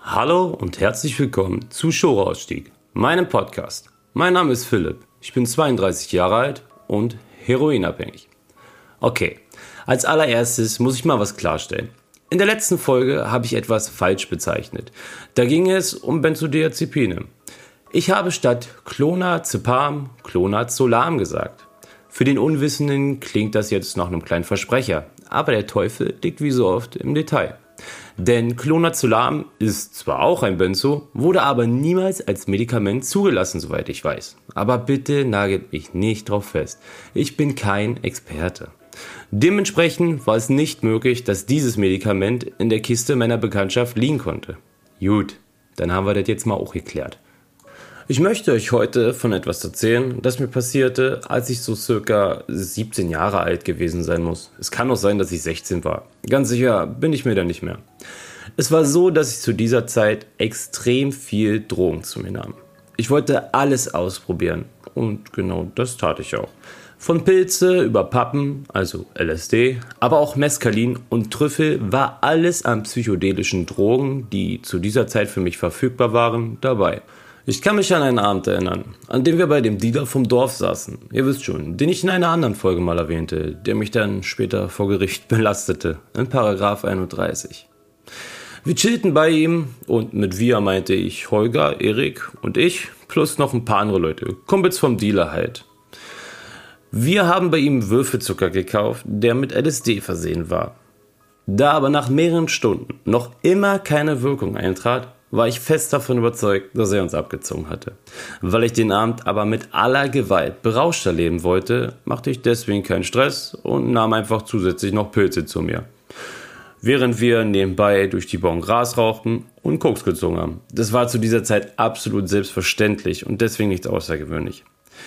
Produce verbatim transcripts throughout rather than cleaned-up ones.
Hallo und herzlich willkommen zu Showausstieg, meinem Podcast. Mein Name ist Philipp, ich bin zweiunddreißig Jahre alt und heroinabhängig. Okay, als allererstes muss ich mal was klarstellen. In der letzten Folge habe ich etwas falsch bezeichnet. Da ging es um Benzodiazepine. Ich habe statt Clonazepam Clonazolam gesagt. Für den Unwissenden klingt das jetzt nach einem kleinen Versprecher, aber der Teufel liegt wie so oft im Detail. Denn Clonazolam ist zwar auch ein Benzo, wurde aber niemals als Medikament zugelassen, soweit ich weiß. Aber bitte nagelt mich nicht drauf fest. Ich bin kein Experte. Dementsprechend war es nicht möglich, dass dieses Medikament in der Kiste meiner Bekanntschaft liegen konnte. Gut, dann haben wir das jetzt mal auch geklärt. Ich möchte euch heute von etwas erzählen, das mir passierte, als ich so circa siebzehn Jahre alt gewesen sein muss. Es kann auch sein, dass ich sechzehn war. Ganz sicher bin ich mir da nicht mehr. Es war so, dass ich zu dieser Zeit extrem viel Drogen zu mir nahm. Ich wollte alles ausprobieren und genau das tat ich auch. Von Pilze über Pappen, also L S D, aber auch Mescalin und Trüffel war alles an psychedelischen Drogen, die zu dieser Zeit für mich verfügbar waren, dabei. Ich kann mich an einen Abend erinnern, an dem wir bei dem Dealer vom Dorf saßen. Ihr wisst schon, den ich in einer anderen Folge mal erwähnte, der mich dann später vor Gericht belastete, in Paragraph einunddreißig. Wir chillten bei ihm und mit wir meinte ich Holger, Erik und ich, plus noch ein paar andere Leute, Kumpels vom Dealer halt. Wir haben bei ihm Würfelzucker gekauft, der mit L S D versehen war. Da aber nach mehreren Stunden noch immer keine Wirkung eintrat, war ich fest davon überzeugt, dass er uns abgezogen hatte. Weil ich den Abend aber mit aller Gewalt berauscht erleben wollte, machte ich deswegen keinen Stress und nahm einfach zusätzlich noch Pilze zu mir. Während wir nebenbei durch die Bon Gras rauchten und Koks gezogen haben. Das war zu dieser Zeit absolut selbstverständlich und deswegen nichts außergewöhnlich.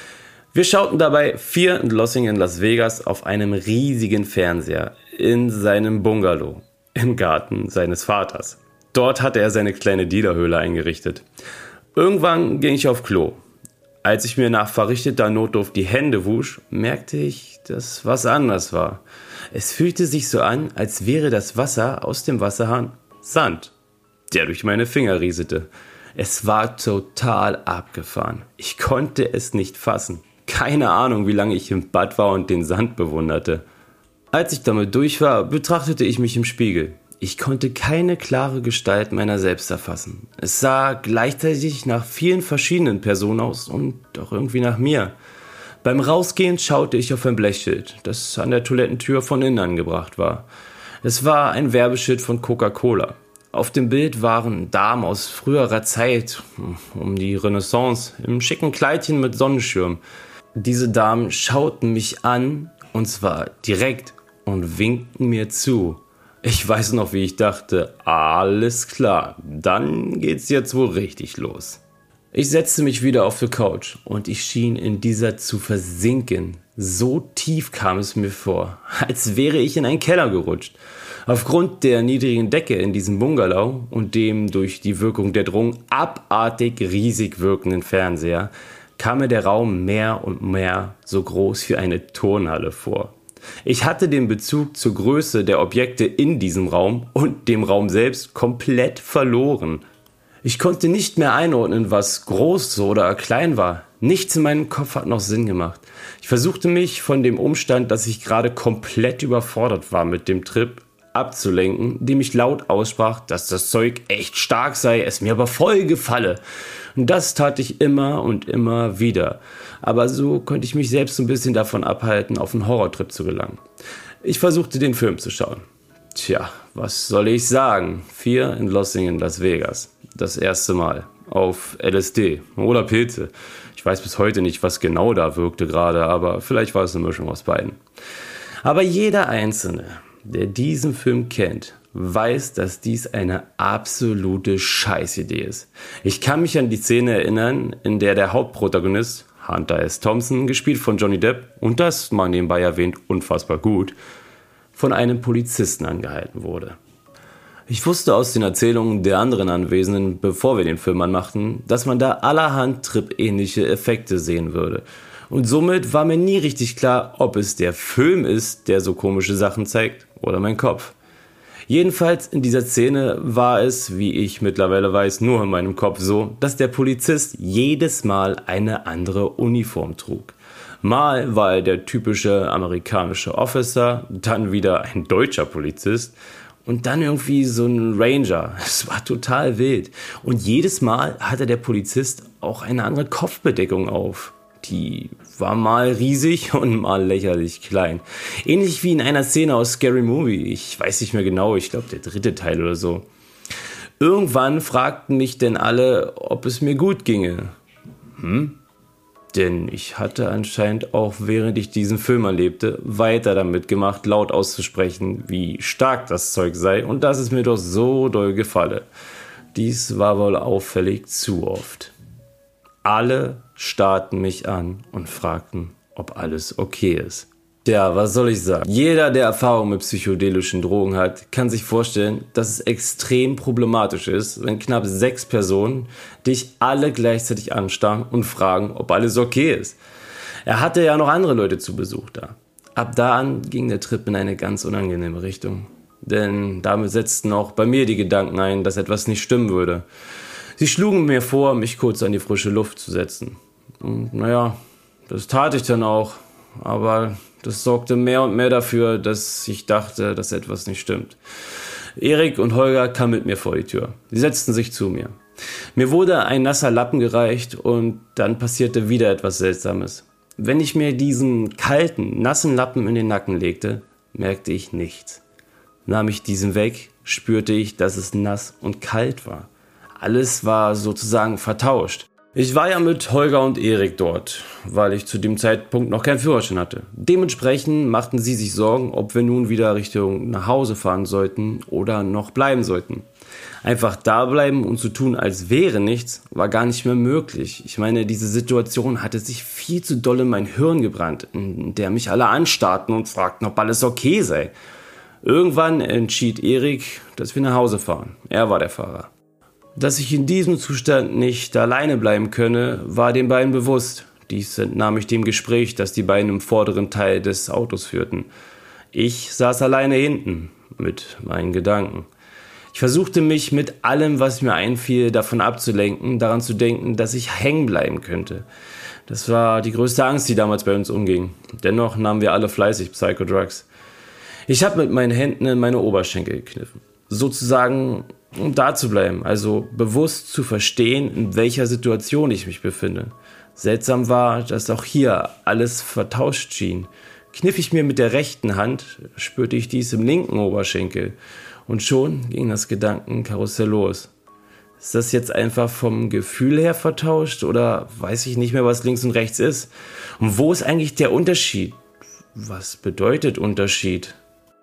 Wir schauten dabei Fear and Loathing in Las Vegas auf einem riesigen Fernseher in seinem Bungalow im Garten seines Vaters. Dort hatte er seine kleine Dealerhöhle eingerichtet. Irgendwann ging ich auf Klo. Als ich mir nach verrichteter Notdurft die Hände wusch, merkte ich, dass was anders war. Es fühlte sich so an, als wäre das Wasser aus dem Wasserhahn Sand, der durch meine Finger rieselte. Es war total abgefahren. Ich konnte es nicht fassen. Keine Ahnung, wie lange ich im Bad war und den Sand bewunderte. Als ich damit durch war, betrachtete ich mich im Spiegel. Ich konnte keine klare Gestalt meiner selbst erfassen. Es sah gleichzeitig nach vielen verschiedenen Personen aus und auch irgendwie nach mir. Beim Rausgehen schaute ich auf ein Blechschild, das an der Toilettentür von innen angebracht war. Es war ein Werbeschild von Coca-Cola. Auf dem Bild waren Damen aus früherer Zeit, um die Renaissance, im schicken Kleidchen mit Sonnenschirm. Diese Damen schauten mich an, und zwar direkt, und winkten mir zu. Ich weiß noch, wie ich dachte, alles klar, dann geht's jetzt wohl richtig los. Ich setzte mich wieder auf die Couch und ich schien in dieser zu versinken. So tief kam es mir vor, als wäre ich in einen Keller gerutscht. Aufgrund der niedrigen Decke in diesem Bungalow und dem durch die Wirkung der Drogen abartig riesig wirkenden Fernseher kam mir der Raum mehr und mehr so groß wie eine Turnhalle vor. Ich hatte den Bezug zur Größe der Objekte in diesem Raum und dem Raum selbst komplett verloren. Ich konnte nicht mehr einordnen, was groß oder klein war. Nichts in meinem Kopf hat noch Sinn gemacht. Ich versuchte mich von dem Umstand, dass ich gerade komplett überfordert war mit dem Trip, abzulenken, indem ich laut aussprach, dass das Zeug echt stark sei, es mir aber voll gefalle. Und das tat ich immer und immer wieder. Aber so konnte ich mich selbst so ein bisschen davon abhalten, auf einen Horrortrip zu gelangen. Ich versuchte, den Film zu schauen. Tja, was soll ich sagen? Fear and Loathing in Las Vegas. Das erste Mal. Auf L S D oder Pilze. Ich weiß bis heute nicht, was genau da wirkte gerade, aber vielleicht war es eine Mischung aus beiden. Aber jeder Einzelne, der diesen Film kennt, weiß, dass dies eine absolute Scheißidee ist. Ich kann mich an die Szene erinnern, in der der Hauptprotagonist, Hunter S. Thompson, gespielt von Johnny Depp, und das mal nebenbei erwähnt, unfassbar gut, von einem Polizisten angehalten wurde. Ich wusste aus den Erzählungen der anderen Anwesenden, bevor wir den Film anmachten, dass man da allerhand Trip-ähnliche Effekte sehen würde. Und somit war mir nie richtig klar, ob es der Film ist, der so komische Sachen zeigt, oder mein Kopf. Jedenfalls in dieser Szene war es, wie ich mittlerweile weiß, nur in meinem Kopf so, dass der Polizist jedes Mal eine andere Uniform trug. Mal war er der typische amerikanische Officer, dann wieder ein deutscher Polizist und dann irgendwie so ein Ranger. Es war total wild. Und jedes Mal hatte der Polizist auch eine andere Kopfbedeckung auf. Die war mal riesig und mal lächerlich klein. Ähnlich wie in einer Szene aus Scary Movie. Ich weiß nicht mehr genau, ich glaube der dritte Teil oder so. Irgendwann fragten mich denn alle, ob es mir gut ginge. Hm? Denn ich hatte anscheinend auch, während ich diesen Film erlebte, weiter damit gemacht, laut auszusprechen, wie stark das Zeug sei und dass es mir doch so doll gefalle. Dies war wohl auffällig zu oft. Alle starrten mich an und fragten, ob alles okay ist. Tja, was soll ich sagen? Jeder, der Erfahrung mit psychedelischen Drogen hat, kann sich vorstellen, dass es extrem problematisch ist, wenn knapp sechs Personen dich alle gleichzeitig anstarren und fragen, ob alles okay ist. Er hatte ja noch andere Leute zu Besuch da. Ab da an ging der Trip in eine ganz unangenehme Richtung. Denn damit setzten auch bei mir die Gedanken ein, dass etwas nicht stimmen würde. Sie schlugen mir vor, mich kurz an die frische Luft zu setzen. Und naja, das tat ich dann auch. Aber das sorgte mehr und mehr dafür, dass ich dachte, dass etwas nicht stimmt. Erik und Holger kamen mit mir vor die Tür. Sie setzten sich zu mir. Mir wurde ein nasser Lappen gereicht und dann passierte wieder etwas Seltsames. Wenn ich mir diesen kalten, nassen Lappen in den Nacken legte, merkte ich nichts. Nahm ich diesen weg, spürte ich, dass es nass und kalt war. Alles war sozusagen vertauscht. Ich war ja mit Holger und Erik dort, weil ich zu dem Zeitpunkt noch keinen Führerschein hatte. Dementsprechend machten sie sich Sorgen, ob wir nun wieder Richtung nach Hause fahren sollten oder noch bleiben sollten. Einfach da bleiben und so tun, als wäre nichts, war gar nicht mehr möglich. Ich meine, diese Situation hatte sich viel zu doll in mein Hirn gebrannt, in der mich alle anstarrten und fragten, ob alles okay sei. Irgendwann entschied Erik, dass wir nach Hause fahren. Er war der Fahrer. Dass ich in diesem Zustand nicht alleine bleiben könne, war den beiden bewusst. Dies entnahm ich dem Gespräch, das die beiden im vorderen Teil des Autos führten. Ich saß alleine hinten, mit meinen Gedanken. Ich versuchte mich mit allem, was mir einfiel, davon abzulenken, daran zu denken, dass ich hängen bleiben könnte. Das war die größte Angst, die damals bei uns umging. Dennoch nahmen wir alle fleißig Psychodrugs. Ich habe mit meinen Händen in meine Oberschenkel gekniffen. Sozusagen, um da zu bleiben, also bewusst zu verstehen, in welcher Situation ich mich befinde. Seltsam war, dass auch hier alles vertauscht schien. Kniff ich mir mit der rechten Hand, spürte ich dies im linken Oberschenkel. Und schon ging das Gedankenkarussell los. Ist das jetzt einfach vom Gefühl her vertauscht oder weiß ich nicht mehr, was links und rechts ist? Und wo ist eigentlich der Unterschied? Was bedeutet Unterschied?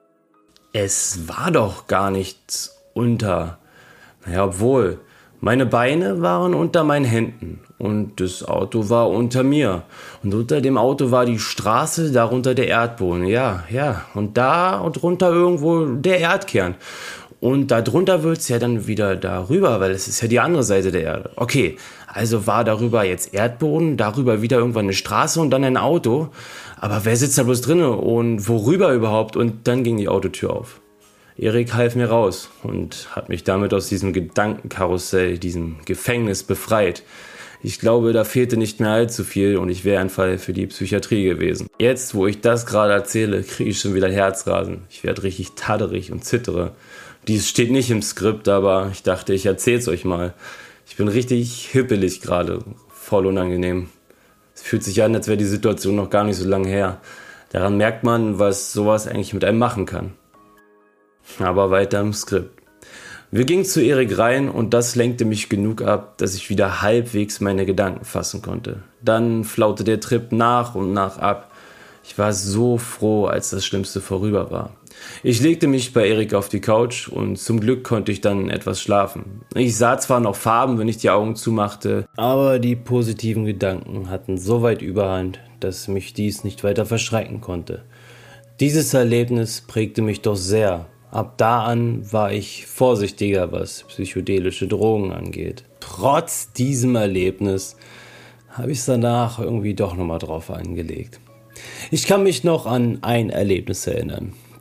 Es war doch gar nichts unter. Naja, obwohl, meine Beine waren unter meinen Händen und das Auto war unter mir. Und unter dem Auto war die Straße, darunter der Erdboden. Ja, ja, und da und drunter irgendwo der Erdkern. Und darunter wird's ja dann wieder darüber, weil es ist ja die andere Seite der Erde. Okay, also war darüber jetzt Erdboden, darüber wieder irgendwann eine Straße und dann ein Auto. Aber wer sitzt da bloß drinne und worüber überhaupt? Und dann ging die Autotür auf. Erik half mir raus und hat mich damit aus diesem Gedankenkarussell, diesem Gefängnis befreit. Ich glaube, da fehlte nicht mehr allzu viel und ich wäre ein Fall für die Psychiatrie gewesen. Jetzt, wo ich das gerade erzähle, kriege ich schon wieder Herzrasen. Ich werde richtig tadderig und zittere. Dies steht nicht im Skript, aber ich dachte, ich erzähl's euch mal. Ich bin richtig hippelig gerade, voll unangenehm. Es fühlt sich an, als wäre die Situation noch gar nicht so lange her. Daran merkt man, was sowas eigentlich mit einem machen kann. Aber weiter im Skript. Wir gingen zu Erik rein und das lenkte mich genug ab, dass ich wieder halbwegs meine Gedanken fassen konnte. Dann flaute der Trip nach und nach ab. Ich war so froh, als das Schlimmste vorüber war. Ich legte mich bei Erik auf die Couch und zum Glück konnte ich dann etwas schlafen. Ich sah zwar noch Farben, wenn ich die Augen zumachte, aber die positiven Gedanken hatten so weit Überhand, dass mich dies nicht weiter verschrecken konnte. Dieses Erlebnis prägte mich doch sehr. Ab da an war ich vorsichtiger, was psychedelische Drogen angeht. Trotz diesem Erlebnis habe ich es danach irgendwie doch nochmal drauf angelegt. Ich kann mich noch an ein Erlebnis erinnern.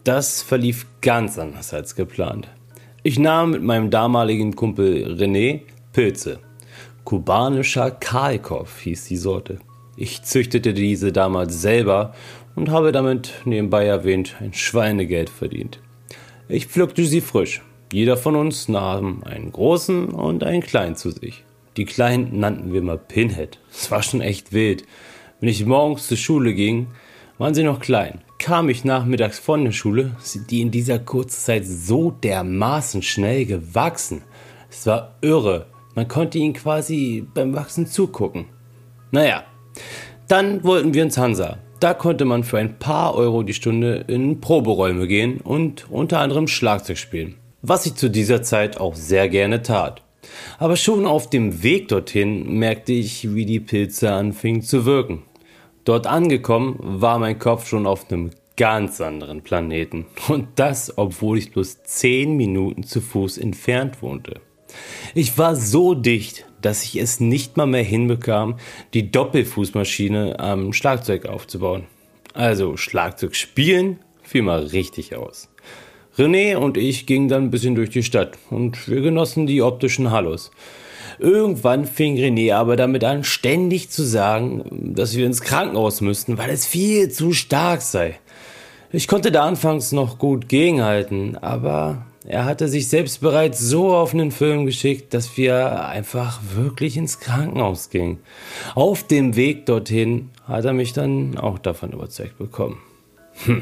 das verlief ganz anders als geplant. Ich nahm mit meinem damaligen Kumpel René Pilze. Kubanischer Kahlkopf hieß die Sorte. Ich züchtete diese damals selber und habe damit, nebenbei erwähnt, ein Schweinegeld verdient. Ich pflückte sie frisch. Jeder von uns nahm einen großen und einen kleinen zu sich. Die kleinen nannten wir mal Pinhead. Es war schon echt wild. Wenn ich morgens zur Schule ging, waren sie noch klein. Kam ich nachmittags von der Schule, sind die in dieser kurzen Zeit so dermaßen schnell gewachsen. Es war irre. Man konnte ihnen quasi beim Wachsen zugucken. Naja, dann wollten wir ins Hansa. Da konnte man für ein paar Euro die Stunde in Proberäume gehen und unter anderem Schlagzeug spielen. Was ich zu dieser Zeit auch sehr gerne tat. Aber schon auf dem Weg dorthin merkte ich, wie die Pilze anfingen zu wirken. Dort angekommen war mein Kopf schon auf einem ganz anderen Planeten. Und das, obwohl ich bloß zehn Minuten zu Fuß entfernt wohnte. Ich war so dicht, dass ich es nicht mal mehr hinbekam, die Doppelfußmaschine am Schlagzeug aufzubauen. Also Schlagzeug spielen fiel mal richtig aus. René und ich gingen dann ein bisschen durch die Stadt und wir genossen die optischen Hallos. Irgendwann fing René aber damit an, ständig zu sagen, dass wir ins Krankenhaus müssten, weil es viel zu stark sei. Ich konnte da anfangs noch gut gegenhalten, aber er hatte sich selbst bereits so auf einen Film geschickt, dass wir einfach wirklich ins Krankenhaus gingen. Auf dem Weg dorthin hat er mich dann auch davon überzeugt bekommen. Hm.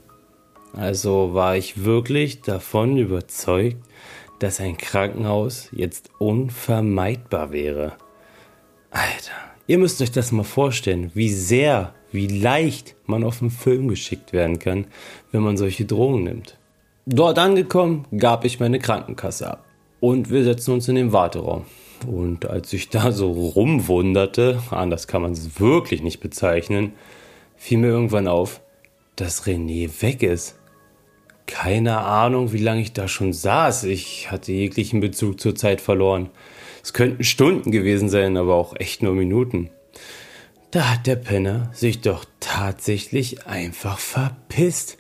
Also war ich wirklich davon überzeugt, dass ein Krankenhaus jetzt unvermeidbar wäre. Alter, ihr müsst euch das mal vorstellen, wie sehr, wie leicht man auf einen Film geschickt werden kann, wenn man solche Drogen nimmt. Dort angekommen, gab ich meine Krankenkasse ab und wir setzten uns in den Warteraum. Und als ich da so rumwunderte, anders kann man es wirklich nicht bezeichnen, fiel mir irgendwann auf, dass René weg ist. Keine Ahnung, wie lange ich da schon saß. Ich hatte jeglichen Bezug zur Zeit verloren. Es könnten Stunden gewesen sein, aber auch echt nur Minuten. Da hat der Penner sich doch tatsächlich einfach verpisst.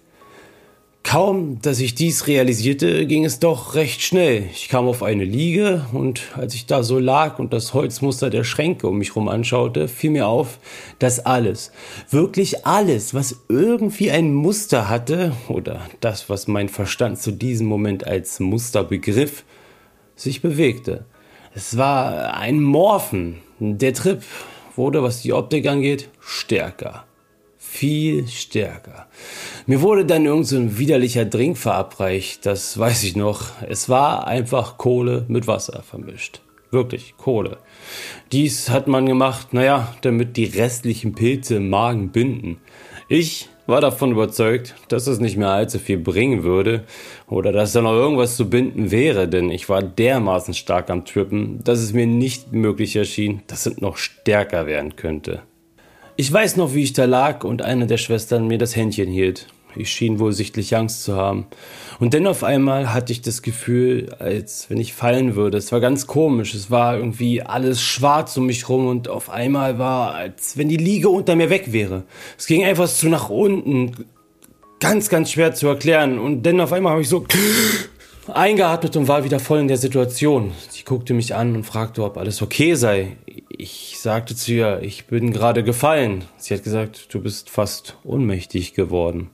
Kaum, dass ich dies realisierte, ging es doch recht schnell. Ich kam auf eine Liege und als ich da so lag und das Holzmuster der Schränke um mich herum anschaute, fiel mir auf, dass alles, wirklich alles, was irgendwie ein Muster hatte oder das, was mein Verstand zu diesem Moment als Muster begriff, sich bewegte. Es war ein Morphen. Der Trip wurde, was die Optik angeht, stärker. Viel stärker. Mir wurde dann irgend so ein widerlicher Drink verabreicht, das weiß ich noch. Es war einfach Kohle mit Wasser vermischt. Wirklich, Kohle. Dies hat man gemacht, naja, damit die restlichen Pilze im Magen binden. Ich war davon überzeugt, dass es nicht mehr allzu viel bringen würde oder dass da noch irgendwas zu binden wäre, denn ich war dermaßen stark am Trippen, dass es mir nicht möglich erschien, dass es noch stärker werden könnte. Ich weiß noch, wie ich da lag und eine der Schwestern mir das Händchen hielt. Ich schien wohl sichtlich Angst zu haben. Und dann auf einmal hatte ich das Gefühl, als wenn ich fallen würde. Es war ganz komisch. Es war irgendwie alles schwarz um mich rum und auf einmal war, als wenn die Liege unter mir weg wäre. Es ging einfach so nach unten. Ganz, ganz schwer zu erklären. Und dann auf einmal habe ich so eingeatmet und war wieder voll in der Situation. Sie guckte mich an und fragte, ob alles okay sei. Ich sagte zu ihr, ich bin gerade gefallen. Sie hat gesagt, du bist fast ohnmächtig geworden.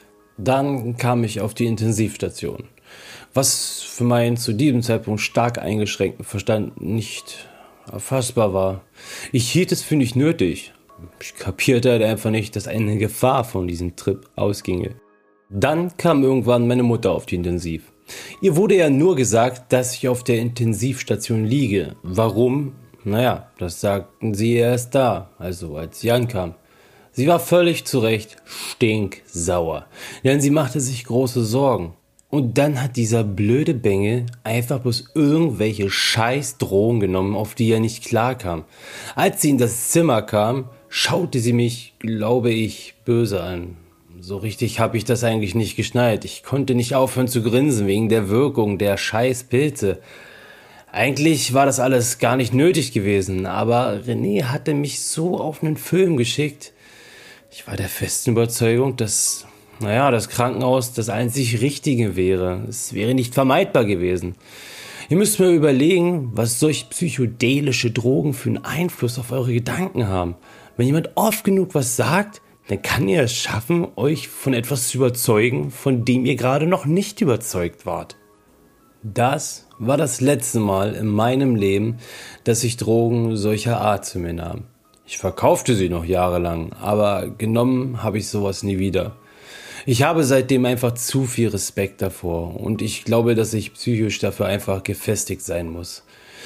Dann kam ich auf die Intensivstation, was für meinen zu diesem Zeitpunkt stark eingeschränkten Verstand nicht erfassbar war. Ich hielt es für nicht nötig. Ich kapierte halt einfach nicht, dass eine Gefahr von diesem Trip ausginge. Dann kam irgendwann meine Mutter auf die Intensiv. Ihr wurde ja nur gesagt, dass ich auf der Intensivstation liege. Warum? Naja, das sagten sie erst da, also als sie ankam. Sie war völlig zu Recht stinksauer, denn sie machte sich große Sorgen. Und dann hat dieser blöde Bengel einfach bloß irgendwelche scheiß Drogen genommen, auf die er nicht klarkam. Als sie in das Zimmer kam, schaute sie mich, glaube ich, böse an. So richtig habe ich das eigentlich nicht geschnallt. Ich konnte nicht aufhören zu grinsen wegen der Wirkung der scheiß Pilze. Eigentlich war das alles gar nicht nötig gewesen, aber René hatte mich so auf einen Film geschickt. Ich war der festen Überzeugung, dass naja, das Krankenhaus das einzig Richtige wäre. Es wäre nicht vermeidbar gewesen. Ihr müsst mir überlegen, was solch psychedelische Drogen für einen Einfluss auf eure Gedanken haben. Wenn jemand oft genug was sagt, dann kann er es schaffen, euch von etwas zu überzeugen, von dem ihr gerade noch nicht überzeugt wart. Das war das letzte Mal in meinem Leben, dass ich Drogen solcher Art zu mir nahm. Ich verkaufte sie noch jahrelang, aber genommen habe ich sowas nie wieder. Ich habe seitdem einfach zu viel Respekt davor und ich glaube, dass ich psychisch dafür einfach gefestigt sein muss.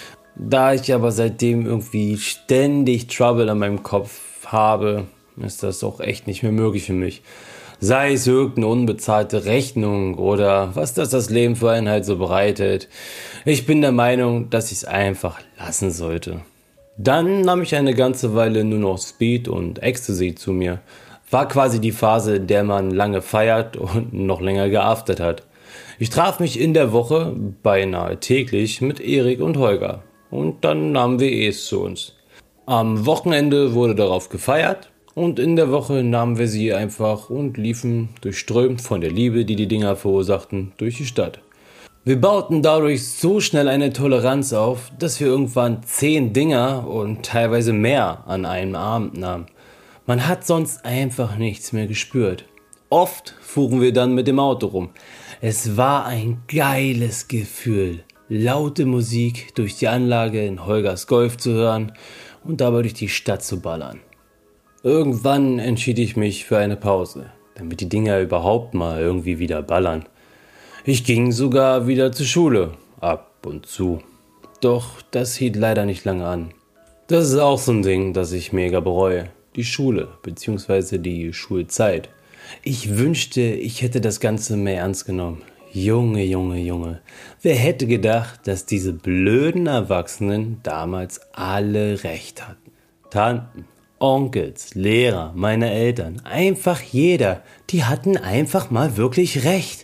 Da ich aber seitdem irgendwie ständig Trouble an meinem Kopf habe, ist das auch echt nicht mehr möglich für mich. Sei es irgendeine unbezahlte Rechnung oder was das das Leben für einen halt so bereitet. Ich bin der Meinung, dass ich es einfach lassen sollte. Dann nahm ich eine ganze Weile nur noch Speed und Ecstasy zu mir. War quasi die Phase, in der man lange feiert und noch länger geaftet hat. Ich traf mich in der Woche beinahe täglich mit Erik und Holger. Und dann nahmen wir es zu uns. Am Wochenende wurde darauf gefeiert. Und in der Woche nahmen wir sie einfach und liefen durchströmt von der Liebe, die die Dinger verursachten, durch die Stadt. Wir bauten dadurch so schnell eine Toleranz auf, dass wir irgendwann zehn Dinger und teilweise mehr an einem Abend nahmen. Man hat sonst einfach nichts mehr gespürt. Oft fuhren wir dann mit dem Auto rum. Es war ein geiles Gefühl, laute Musik durch die Anlage in Holgers Golf zu hören und dabei durch die Stadt zu ballern. Irgendwann entschied ich mich für eine Pause, damit die Dinger überhaupt mal irgendwie wieder ballern. Ich ging sogar wieder zur Schule, ab und zu. Doch das hielt leider nicht lange an. Das ist auch so ein Ding, das ich mega bereue. Die Schule, beziehungsweise die Schulzeit. Ich wünschte, ich hätte das Ganze mehr ernst genommen. Junge, Junge, Junge. Wer hätte gedacht, dass diese blöden Erwachsenen damals alle recht hatten? Tanten, Onkels, Lehrer, meine Eltern, einfach jeder, die hatten einfach mal wirklich recht.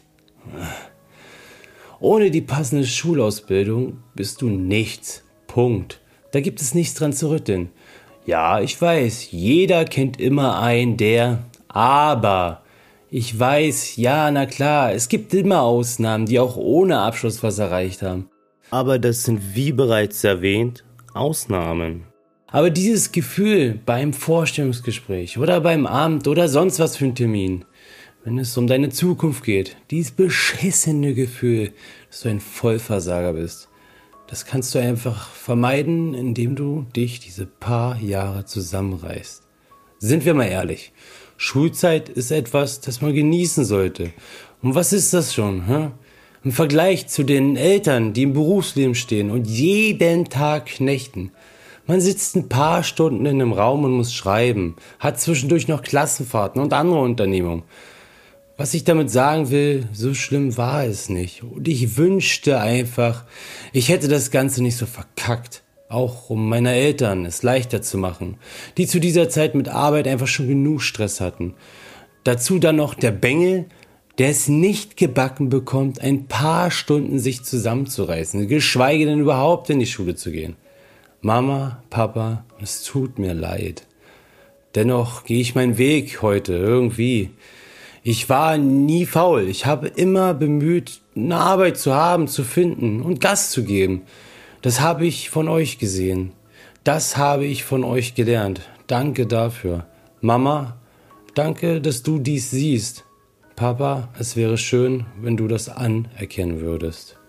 Ohne die passende Schulausbildung bist du nichts. Punkt. Da gibt es nichts dran zu rütteln. Ja, ich weiß, jeder kennt immer einen, der, aber ich weiß, ja, na klar, es gibt immer Ausnahmen, die auch ohne Abschluss was erreicht haben. Aber das sind, wie bereits erwähnt, Ausnahmen. Aber dieses Gefühl beim Vorstellungsgespräch oder beim Abend oder sonst was für einen Termin, wenn es um deine Zukunft geht, dieses beschissene Gefühl, dass du ein Vollversager bist, das kannst du einfach vermeiden, indem du dich diese paar Jahre zusammenreißt. Sind wir mal ehrlich, Schulzeit ist etwas, das man genießen sollte. Und was ist das schon? Hä? Im Vergleich zu den Eltern, die im Berufsleben stehen und jeden Tag knechten. Man sitzt ein paar Stunden in einem Raum und muss schreiben, hat zwischendurch noch Klassenfahrten und andere Unternehmungen. Was ich damit sagen will, so schlimm war es nicht. Und ich wünschte einfach, ich hätte das Ganze nicht so verkackt. Auch um meiner Eltern es leichter zu machen, die zu dieser Zeit mit Arbeit einfach schon genug Stress hatten. Dazu dann noch der Bengel, der es nicht gebacken bekommt, ein paar Stunden sich zusammenzureißen, geschweige denn überhaupt in die Schule zu gehen. Mama, Papa, es tut mir leid. Dennoch gehe ich meinen Weg heute irgendwie. Ich war nie faul. Ich habe immer bemüht, eine Arbeit zu haben, zu finden und Gas zu geben. Das habe ich von euch gesehen. Das habe ich von euch gelernt. Danke dafür. Mama, danke, dass du dies siehst. Papa, es wäre schön, wenn du das anerkennen würdest.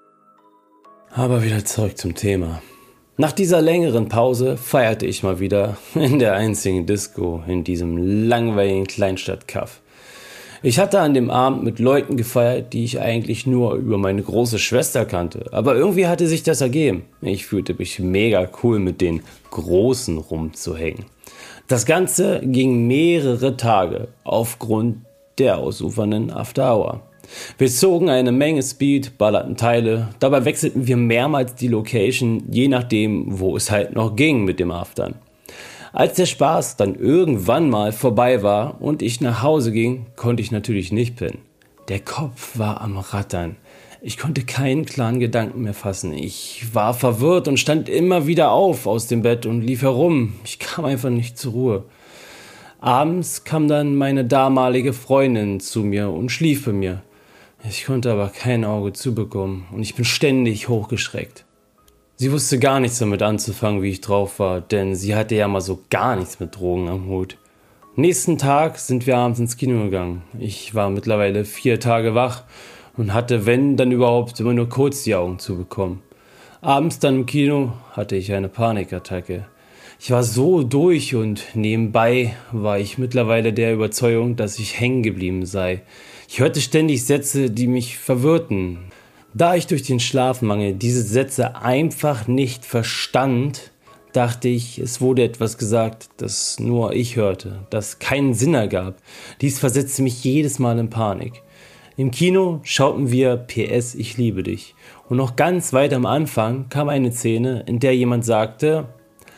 Aber wieder zurück zum Thema. Nach dieser längeren Pause feierte ich mal wieder in der einzigen Disco in diesem langweiligen Kleinstadtkaff. Ich hatte an dem Abend mit Leuten gefeiert, die ich eigentlich nur über meine große Schwester kannte, aber irgendwie hatte sich das ergeben. Ich fühlte mich mega cool, mit den Großen rumzuhängen. Das Ganze ging mehrere Tage aufgrund der ausufernden After Hour. Wir zogen eine Menge Speed, ballerten Teile, dabei wechselten wir mehrmals die Location, je nachdem, wo es halt noch ging mit dem Aftern. Als der Spaß dann irgendwann mal vorbei war und ich nach Hause ging, konnte ich natürlich nicht pennen. Der Kopf war am Rattern. Ich konnte keinen klaren Gedanken mehr fassen. Ich war verwirrt und stand immer wieder auf aus dem Bett und lief herum. Ich kam einfach nicht zur Ruhe. Abends kam dann meine damalige Freundin zu mir und schlief bei mir. Ich konnte aber kein Auge zubekommen und ich bin ständig hochgeschreckt. Sie wusste gar nichts damit anzufangen, wie ich drauf war, denn sie hatte ja mal so gar nichts mit Drogen am Hut. Nächsten Tag sind wir abends ins Kino gegangen. Ich war mittlerweile vier Tage wach und hatte, wenn, dann überhaupt immer nur kurz die Augen zubekommen. Abends dann im Kino hatte ich eine Panikattacke. Ich war so durch und nebenbei war ich mittlerweile der Überzeugung, dass ich hängen geblieben sei. Ich hörte ständig Sätze, die mich verwirrten. Da ich durch den Schlafmangel diese Sätze einfach nicht verstand, dachte ich, es wurde etwas gesagt, das nur ich hörte, das keinen Sinn ergab. Dies versetzte mich jedes Mal in Panik. Im Kino schauten wir P S Ich liebe dich. Und noch ganz weit am Anfang kam eine Szene, in der jemand sagte,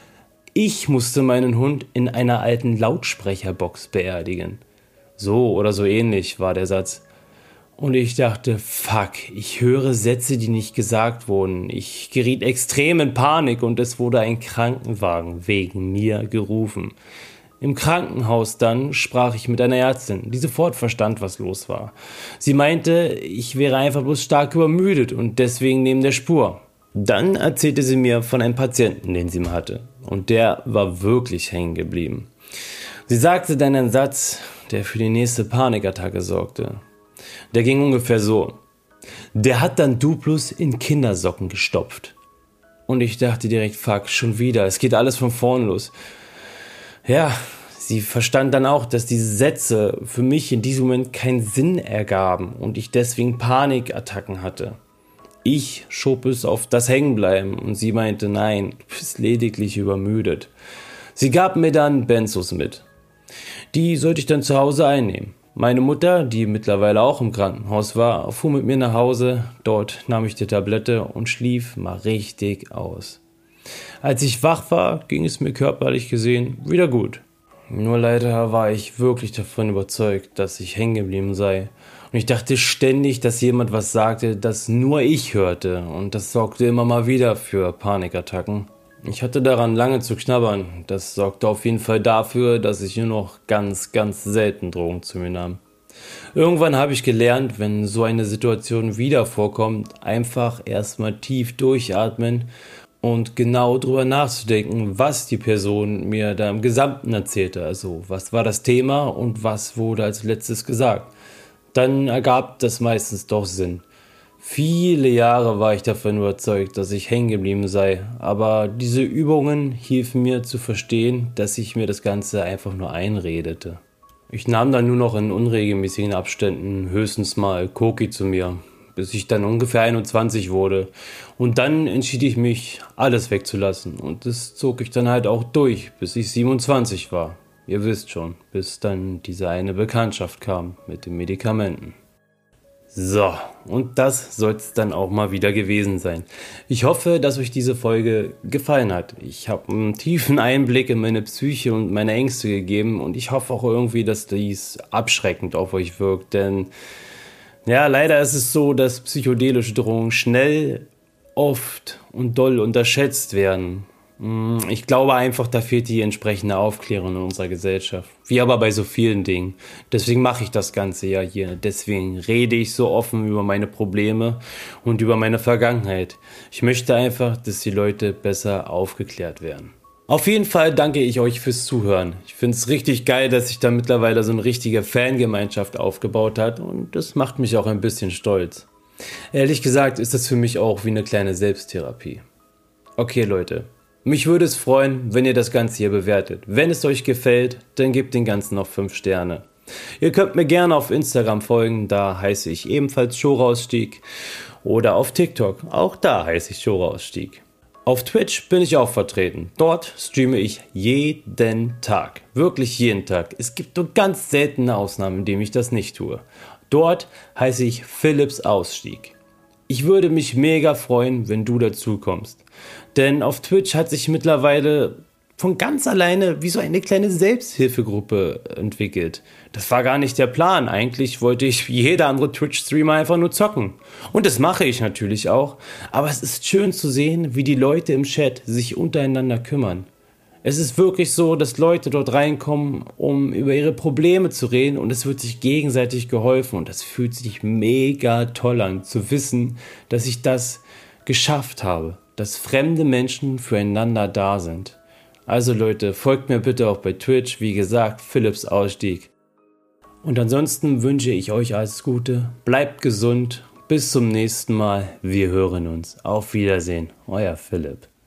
ich musste meinen Hund in einer alten Lautsprecherbox beerdigen. So oder so ähnlich war der Satz. Und ich dachte, fuck, ich höre Sätze, die nicht gesagt wurden. Ich geriet extrem in Panik und es wurde ein Krankenwagen wegen mir gerufen. Im Krankenhaus dann sprach ich mit einer Ärztin, die sofort verstand, was los war. Sie meinte, ich wäre einfach bloß stark übermüdet und deswegen neben der Spur. Dann erzählte sie mir von einem Patienten, den sie mal hatte. Und der war wirklich hängen geblieben. Sie sagte dann einen Satz, der für die nächste Panikattacke sorgte. Der ging ungefähr so. Der hat dann Duplus in Kindersocken gestopft. Und ich dachte direkt, fuck, schon wieder, es geht alles von vorn los. Ja, sie verstand dann auch, dass diese Sätze für mich in diesem Moment keinen Sinn ergaben und ich deswegen Panikattacken hatte. Ich schob es auf das Hängenbleiben und sie meinte, nein, du bist lediglich übermüdet. Sie gab mir dann Benzos mit. Die sollte ich dann zu Hause einnehmen. Meine Mutter, die mittlerweile auch im Krankenhaus war, fuhr mit mir nach Hause. Dort nahm ich die Tablette und schlief mal richtig aus. Als ich wach war, ging es mir körperlich gesehen wieder gut. Nur leider war ich wirklich davon überzeugt, dass ich hängen geblieben sei. Und ich dachte ständig, dass jemand was sagte, das nur ich hörte. Und das sorgte immer mal wieder für Panikattacken. Ich hatte daran lange zu knabbern. Das sorgte auf jeden Fall dafür, dass ich nur noch ganz, ganz selten Drogen zu mir nahm. Irgendwann habe ich gelernt, wenn so eine Situation wieder vorkommt, einfach erstmal tief durchatmen und genau drüber nachzudenken, was die Person mir da im Gesamten erzählte. Also, was war das Thema und was wurde als letztes gesagt. Dann ergab das meistens doch Sinn. Viele Jahre war ich davon überzeugt, dass ich hängen geblieben sei, aber diese Übungen hiefen mir zu verstehen, dass ich mir das Ganze einfach nur einredete. Ich nahm dann nur noch in unregelmäßigen Abständen höchstens mal Koki zu mir, bis ich dann ungefähr einundzwanzig wurde. Und dann entschied ich mich, alles wegzulassen und das zog ich dann halt auch durch, bis ich siebenundzwanzig war. Ihr wisst schon, bis dann diese eine Bekanntschaft kam mit den Medikamenten. So, und das soll es dann auch mal wieder gewesen sein. Ich hoffe, dass euch diese Folge gefallen hat. Ich habe einen tiefen Einblick in meine Psyche und meine Ängste gegeben und ich hoffe auch irgendwie, dass dies abschreckend auf euch wirkt, denn ja, leider ist es so, dass psychedelische Drogen schnell, oft und doll unterschätzt werden. Ich glaube einfach, da fehlt die entsprechende Aufklärung in unserer Gesellschaft. Wie aber bei so vielen Dingen. Deswegen mache ich das Ganze ja hier. Deswegen rede ich so offen über meine Probleme und über meine Vergangenheit. Ich möchte einfach, dass die Leute besser aufgeklärt werden. Auf jeden Fall danke ich euch fürs Zuhören. Ich finde es richtig geil, dass sich da mittlerweile so eine richtige Fangemeinschaft aufgebaut hat und das macht mich auch ein bisschen stolz. Ehrlich gesagt ist das für mich auch wie eine kleine Selbsttherapie. Okay Leute. Mich würde es freuen, wenn ihr das Ganze hier bewertet. Wenn es euch gefällt, dann gebt den Ganzen noch fünf Sterne. Ihr könnt mir gerne auf Instagram folgen, da heiße ich ebenfalls Schorausstieg. Oder auf TikTok, auch da heiße ich Schorausstieg. Auf Twitch bin ich auch vertreten. Dort streame ich jeden Tag. Wirklich jeden Tag. Es gibt nur ganz seltene Ausnahmen, in denen ich das nicht tue. Dort heiße ich Philipps Ausstieg. Ich würde mich mega freuen, wenn du dazu kommst. Denn auf Twitch hat sich mittlerweile von ganz alleine wie so eine kleine Selbsthilfegruppe entwickelt. Das war gar nicht der Plan. Eigentlich wollte ich wie jeder andere Twitch-Streamer einfach nur zocken. Und das mache ich natürlich auch. Aber es ist schön zu sehen, wie die Leute im Chat sich untereinander kümmern. Es ist wirklich so, dass Leute dort reinkommen, um über ihre Probleme zu reden und es wird sich gegenseitig geholfen und das fühlt sich mega toll an, zu wissen, dass ich das geschafft habe, dass fremde Menschen füreinander da sind. Also Leute, folgt mir bitte auch bei Twitch, wie gesagt, Philipps Ausstieg. Und ansonsten wünsche ich euch alles Gute, bleibt gesund, bis zum nächsten Mal, wir hören uns. Auf Wiedersehen, euer Philipp.